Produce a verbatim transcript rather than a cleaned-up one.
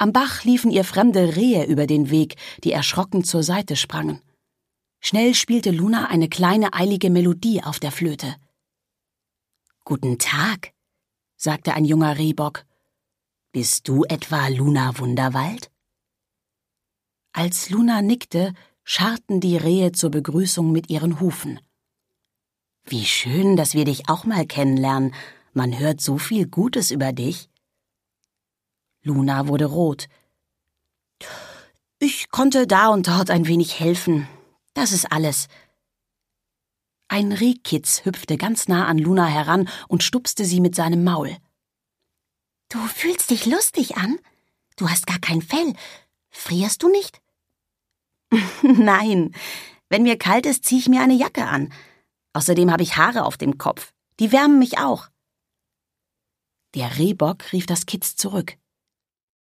Am Bach liefen ihr fremde Rehe über den Weg, die erschrocken zur Seite sprangen. Schnell spielte Luna eine kleine, eilige Melodie auf der Flöte. »Guten Tag«, sagte ein junger Rehbock. »Bist du etwa Luna Wunderwald?« Als Luna nickte, scharrten die Rehe zur Begrüßung mit ihren Hufen. »Wie schön, dass wir dich auch mal kennenlernen. Man hört so viel Gutes über dich.« Luna wurde rot. »Ich konnte da und dort ein wenig helfen. Das ist alles.« Ein Rehkitz hüpfte ganz nah an Luna heran und stupste sie mit seinem Maul. »Du fühlst dich lustig an? Du hast gar kein Fell. Frierst du nicht?« »Nein, wenn mir kalt ist, ziehe ich mir eine Jacke an. Außerdem habe ich Haare auf dem Kopf. Die wärmen mich auch.« Der Rehbock rief das Kitz zurück.